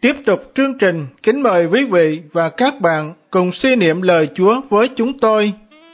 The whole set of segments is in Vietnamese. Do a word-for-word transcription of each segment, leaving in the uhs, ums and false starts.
Tiếp tục chương trình, kính mời quý vị và các bạn cùng suy niệm lời Chúa với chúng tôi.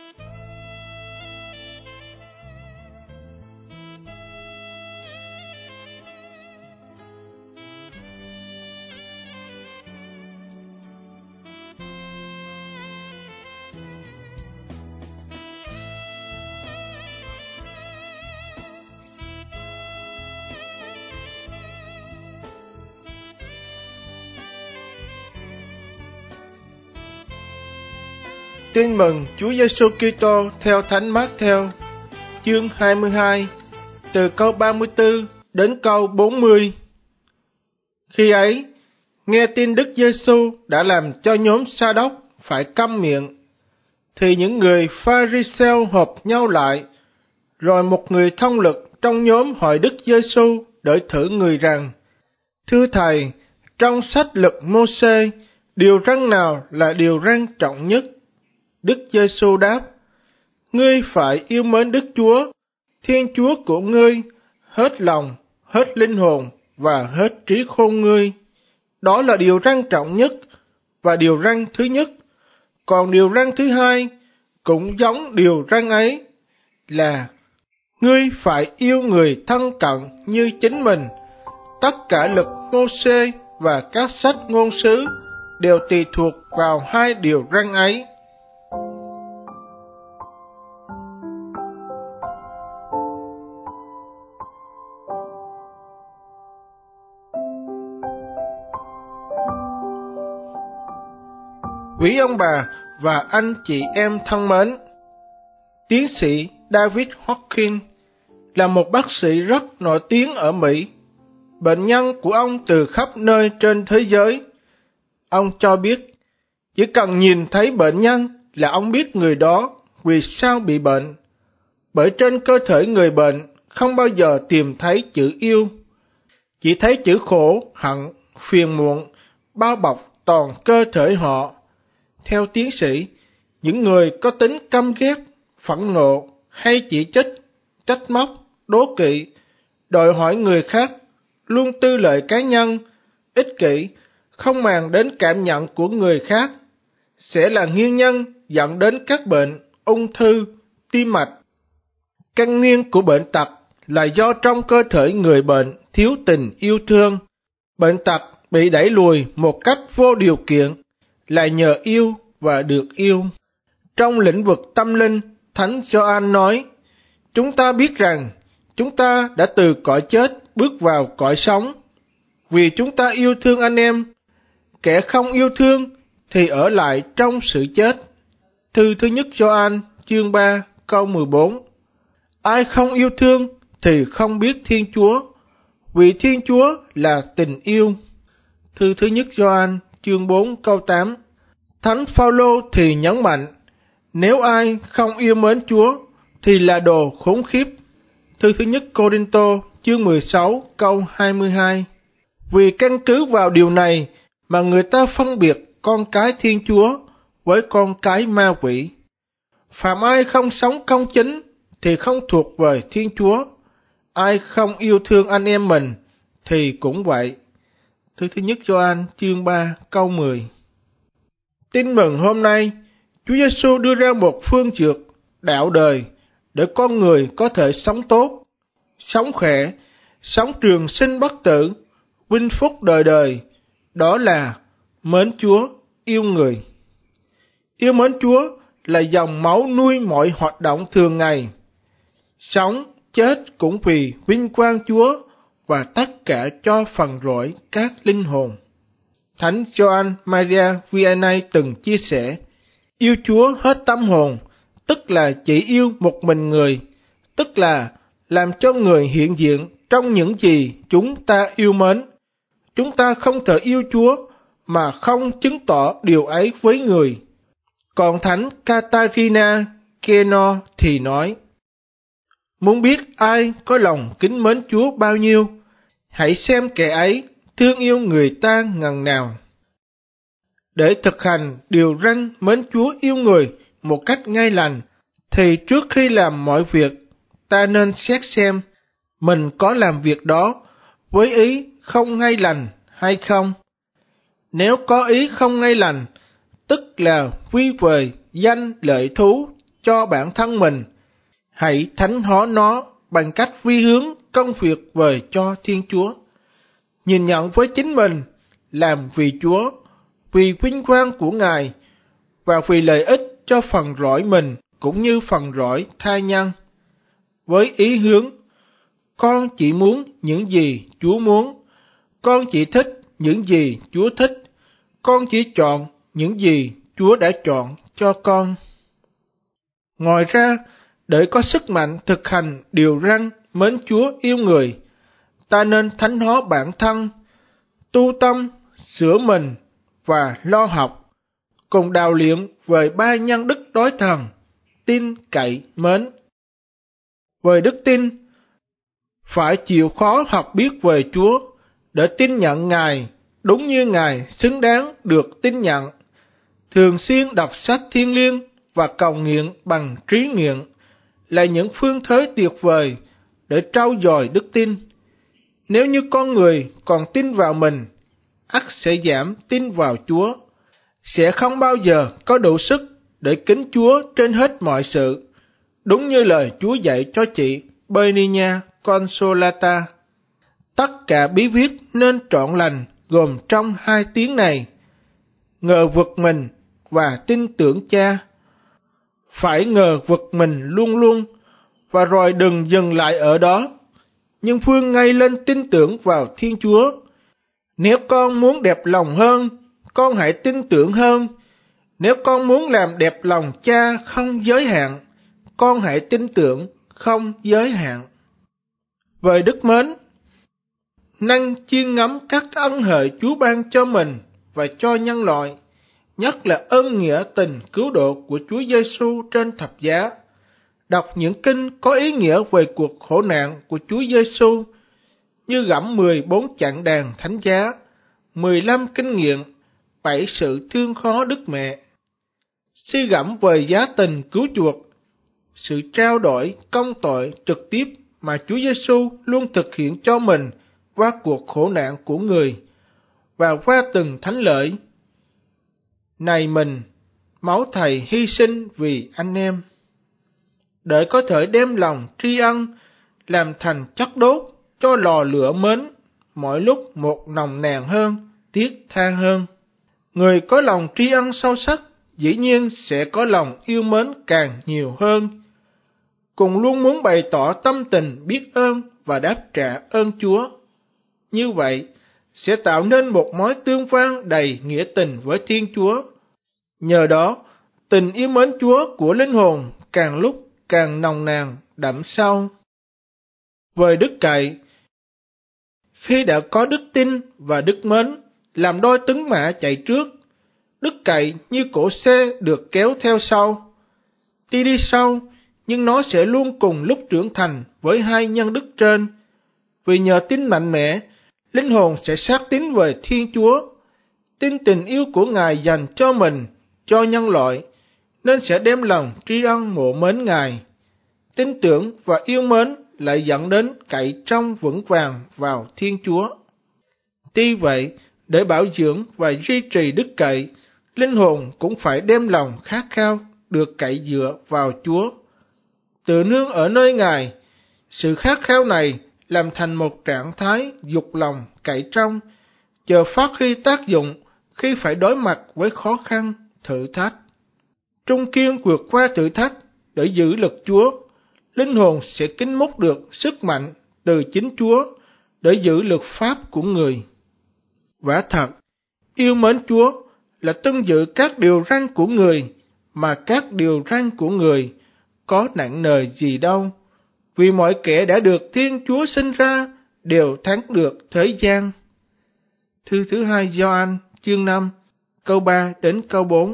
Tin mừng Chúa Giêsu Kitô theo Thánh Mát-theo, chương hai mươi hai, từ câu ba mươi tư đến câu bốn mươi. Khi ấy, nghe tin Đức Giêsu đã làm cho nhóm Sa-đốc phải câm miệng, thì những người Pha-ri-sêu họp nhau lại, rồi một người thông lực trong nhóm hỏi Đức Giêsu để thử người rằng: Thưa Thầy, trong sách luật Mô-sê, điều răn nào là điều răn trọng nhất? Đức Giêsu đáp: Ngươi phải yêu mến Đức Chúa, Thiên Chúa của ngươi, hết lòng, hết linh hồn và hết trí khôn ngươi. Đó là điều răn trọng nhất và điều răn thứ nhất. Còn điều răn thứ hai cũng giống điều răn ấy, là ngươi phải yêu người thân cận như chính mình. Tất cả luật Mô-sê và các sách ngôn sứ đều tùy thuộc vào hai điều răn ấy. Quý ông bà và anh chị em thân mến, tiến sĩ David Hawkins là một bác sĩ rất nổi tiếng ở Mỹ. Bệnh nhân của ông từ khắp nơi trên thế giới. Ông cho biết, chỉ cần nhìn thấy bệnh nhân là ông biết người đó vì sao bị bệnh. Bởi trên cơ thể người bệnh không bao giờ tìm thấy chữ yêu, chỉ thấy chữ khổ, hận, phiền muộn bao bọc toàn cơ thể họ. Theo tiến sĩ, những người có tính căm ghét, phẫn nộ hay chỉ trích, trách móc, đố kỵ, đòi hỏi người khác, luôn tư lợi cá nhân, ích kỷ, không màng đến cảm nhận của người khác, sẽ là nguyên nhân dẫn đến các bệnh ung thư, tim mạch. Căn nguyên của bệnh tật là do trong cơ thể người bệnh thiếu tình yêu thương. Bệnh tật bị đẩy lùi một cách vô điều kiện là nhờ yêu và được yêu. Trong lĩnh vực tâm linh, Thánh Gioan nói: Chúng ta biết rằng chúng ta đã từ cõi chết bước vào cõi sống, vì chúng ta yêu thương anh em. Kẻ không yêu thương thì ở lại trong sự chết. Thư thứ nhất Gioan chương ba câu mười bốn. Ai không yêu thương thì không biết Thiên Chúa, vì Thiên Chúa là tình yêu. Thư thứ nhất Gioan chương bốn câu tám. Thánh Phao-lô thì nhấn mạnh, nếu ai không yêu mến Chúa thì là đồ khốn khiếp. Thư thứ nhất Cô-rinh-tô chương mười sáu câu hai mươi hai. Vì căn cứ vào điều này mà người ta phân biệt con cái Thiên Chúa với con cái ma quỷ. Phạm ai không sống công chính thì không thuộc về Thiên Chúa. Ai không yêu thương anh em mình thì cũng vậy. Thư thứ nhất Gioan chương ba câu mười. Tin mừng hôm nay, Chúa Giêsu đưa ra một phương dược đạo đời để con người có thể sống tốt, sống khỏe, sống trường sinh bất tử, vinh phúc đời đời. Đó là mến Chúa, yêu người. Yêu mến Chúa là dòng máu nuôi mọi hoạt động thường ngày. Sống, chết cũng vì vinh quang Chúa và tất cả cho phần rỗi các linh hồn. Thánh Gioan Maria Vianney từng chia sẻ, yêu Chúa hết tâm hồn, tức là chỉ yêu một mình người, tức là làm cho người hiện diện trong những gì chúng ta yêu mến. Chúng ta không thể yêu Chúa mà không chứng tỏ điều ấy với người. Còn Thánh Catarina Keno thì nói, muốn biết ai có lòng kính mến Chúa bao nhiêu, hãy xem kẻ ấy thương yêu người ta ngần nào. Để thực hành điều răn mến Chúa yêu người một cách ngay lành, thì trước khi làm mọi việc, ta nên xét xem mình có làm việc đó với ý không ngay lành hay không. Nếu có ý không ngay lành, tức là quy về danh lợi thú cho bản thân mình, hãy thánh hóa nó bằng cách vi hướng công việc về cho Thiên Chúa. Nhìn nhận với chính mình, làm vì Chúa, vì vinh quang của Ngài, và vì lợi ích cho phần rỗi mình cũng như phần rỗi tha nhân. Với ý hướng, con chỉ muốn những gì Chúa muốn, con chỉ thích những gì Chúa thích, con chỉ chọn những gì Chúa đã chọn cho con. Ngoài ra, để có sức mạnh thực hành điều răn mến Chúa yêu người, ta nên thánh hóa bản thân, tu tâm, sửa mình và lo học, cùng đào luyện về ba nhân đức đối thần: tin, cậy, mến. Về đức tin, phải chịu khó học biết về Chúa để tin nhận Ngài đúng như Ngài xứng đáng được tin nhận. Thường xuyên đọc sách thiêng liêng và cầu nguyện bằng trí nguyện là những phương thế tuyệt vời để trau dồi đức tin. Nếu như con người còn tin vào mình, ắt sẽ giảm tin vào Chúa, sẽ không bao giờ có đủ sức để kính Chúa trên hết mọi sự, đúng như lời Chúa dạy cho chị Beninia Consolata. Tất cả bí quyết nên trọn lành gồm trong hai tiếng này: ngờ vực mình và tin tưởng Cha. Phải ngờ vực mình luôn luôn, và rồi đừng dừng lại ở đó, nhưng vươn ngay lên tin tưởng vào Thiên Chúa. Nếu con muốn đẹp lòng hơn, con hãy tin tưởng hơn. Nếu con muốn làm đẹp lòng Cha không giới hạn, con hãy tin tưởng không giới hạn. Về đức mến, năng chiêm ngắm các ân huệ Chúa ban cho mình và cho nhân loại, nhất là ơn nghĩa tình cứu độ của Chúa Giêsu trên thập giá. Đọc những kinh có ý nghĩa về cuộc khổ nạn của Chúa Giêsu, như gẫm mười bốn chặng đàn thánh giá, mười lăm kinh nghiệm, bảy sự thương khó Đức Mẹ. Suy gẫm về giá tình cứu chuộc, sự trao đổi công tội trực tiếp mà Chúa Giêsu luôn thực hiện cho mình qua cuộc khổ nạn của người và qua từng thánh lễ. Này mình, máu Thầy hy sinh vì anh em, để có thể đem lòng tri ân làm thành chất đốt cho lò lửa mến, mỗi lúc một nồng nàn hơn, thiết tha hơn. Người có lòng tri ân sâu sắc dĩ nhiên sẽ có lòng yêu mến càng nhiều hơn, cùng luôn muốn bày tỏ tâm tình biết ơn và đáp trả ơn Chúa. Như vậy sẽ tạo nên một mối tương quan đầy nghĩa tình với Thiên Chúa. Nhờ đó, tình yêu mến Chúa của linh hồn càng lúc càng nồng nàn đậm sâu. Về đức cậy, khi đã có đức tin và đức mến làm đôi tuấn mã chạy trước, đức cậy như cỗ xe được kéo theo sau. Tuy đi sau, nhưng nó sẽ luôn cùng lúc trưởng thành với hai nhân đức trên. Vì nhờ tin mạnh mẽ, linh hồn sẽ xác tín về Thiên Chúa, tin tình yêu của Ngài dành cho mình, cho nhân loại, nên sẽ đem lòng tri ân mộ mến Ngài. Tin tưởng và yêu mến lại dẫn đến cậy trong vững vàng vào Thiên Chúa. Tuy vậy, để bảo dưỡng và duy trì đức cậy, linh hồn cũng phải đem lòng khát khao được cậy dựa vào Chúa, tự nương ở nơi Ngài. Sự khát khao này làm thành một trạng thái dục lòng cậy trong, chờ phát huy tác dụng khi phải đối mặt với khó khăn, thử thách. Trung kiên vượt qua thử thách để giữ lực Chúa, linh hồn sẽ kính múc được sức mạnh từ chính Chúa để giữ luật pháp của người. Quả thật, yêu mến Chúa là tuân giữ các điều răn của người, mà các điều răn của người có nặng nề gì đâu, vì mọi kẻ đã được Thiên Chúa sinh ra đều thắng được thế gian. Thư thứ hai Gioan chương năm, câu ba đến câu bốn.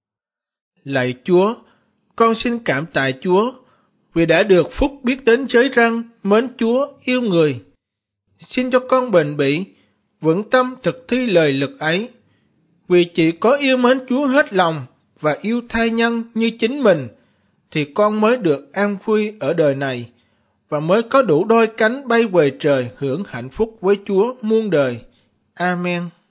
Lạy Chúa, con xin cảm tạ Chúa vì đã được phúc biết đến giới răn mến Chúa yêu người. Xin cho con bền bỉ, vững tâm thực thi lời lực ấy, vì chỉ có yêu mến Chúa hết lòng và yêu tha nhân như chính mình, thì con mới được an vui ở đời này, và mới có đủ đôi cánh bay về trời hưởng hạnh phúc với Chúa muôn đời. Amen.